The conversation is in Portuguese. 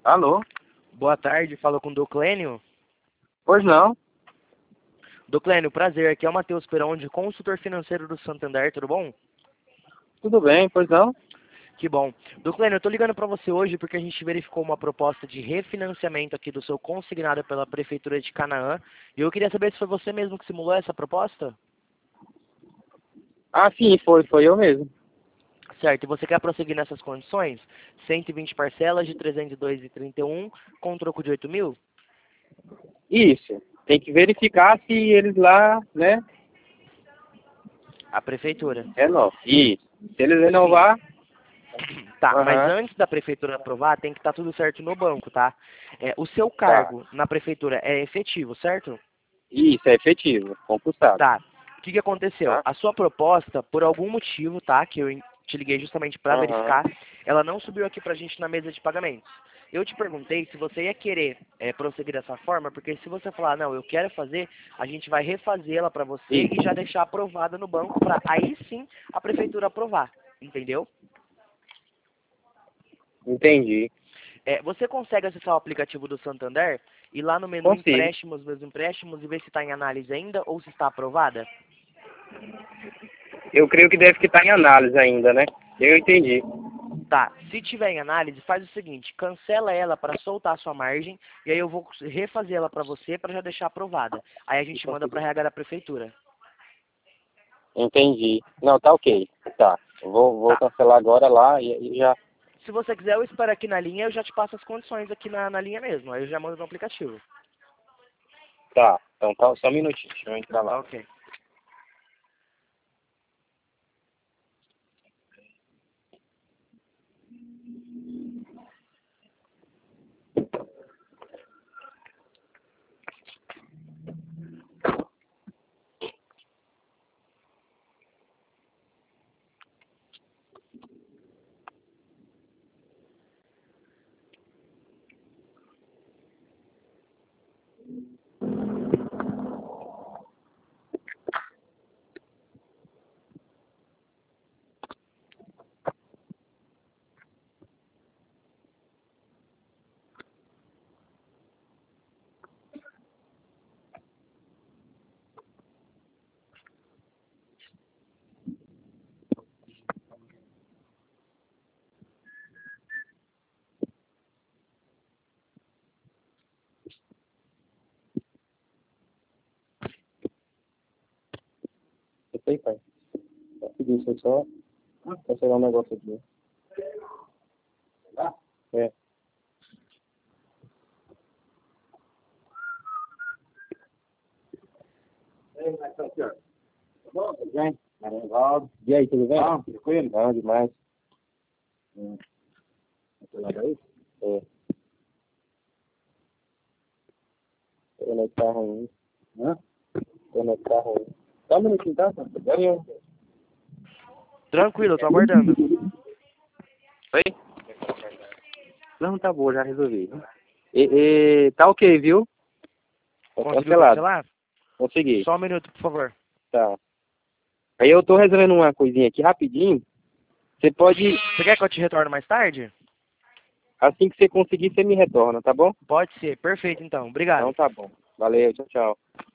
Alô? Boa tarde, falo com o Doclênio. Pois não? Doclênio, prazer, aqui é o Matheus Peronde, consultor financeiro do Santander, tudo bom? Tudo bem, pois não? Que bom. Doclênio, eu tô ligando para você hoje porque a gente verificou uma proposta de refinanciamento aqui do seu consignado pela Prefeitura de Canaã, e eu queria saber se foi você mesmo que simulou essa proposta? Ah, sim, foi eu mesmo. Certo, e você quer prosseguir nessas condições? 120 parcelas de 302,31 com troco de 8 mil? Isso. Tem que verificar se eles lá, né, A Prefeitura. renovam. Isso. Se eles renovar, Tá, mas aham, antes da prefeitura aprovar, tem que estar tudo certo no banco, tá? O seu tá. cargo na prefeitura é efetivo, certo? Isso, é efetivo, compulsado, Tá. O que que aconteceu? tá? A sua proposta, por algum motivo, tá? Que eu te liguei justamente para Aham. verificar, ela não subiu aqui pra gente na mesa de pagamentos. Eu te perguntei se você ia querer prosseguir dessa forma, porque se você falar, não, eu quero fazer, a gente vai refazê-la para você e Isso. já deixar aprovada no banco para aí sim a prefeitura aprovar, entendeu? Entendi. Você consegue acessar o aplicativo do Santander e lá no menu Consigo. empréstimos, meus empréstimos e ver se está em análise ainda ou se está aprovada? Eu creio que deve estar em análise ainda, né? Eu entendi. Tá, se tiver em análise, faz o seguinte, cancela ela para soltar a sua margem e aí eu vou refazer ela para você para já deixar aprovada. Aí a gente manda para a RH da prefeitura. Entendi. Não, tá ok. Tá. Vou Tá. cancelar agora lá e já. Se você quiser, eu espero aqui na linha, eu já te passo as condições aqui na linha mesmo. Aí eu já mando no aplicativo. Tá. Então tá, só um minutinho. Deixa eu entrar Tá lá. ok. Eu sei, pai. Isso é só cancelar um negócio aqui. É. Tudo bem? E aí, tudo bem? Tranquilo? Não, demais. É. Conectar ruim. Conectar ruim. Só um minutinho, tá? Ganhou. Tranquilo, eu tô aguardando. Oi? Não, tá boa, já resolvi. Tá ok, viu? Tá Conseguiu cancelado. cancelar? Consegui. Só um minuto, por favor. Tá. Aí eu tô resolvendo uma coisinha aqui rapidinho. Você pode, Você quer que eu te retorne mais tarde? assim que você conseguir, você me retorna, tá bom? Pode ser, perfeito então. Obrigado. Então tá bom. Valeu, tchau, tchau.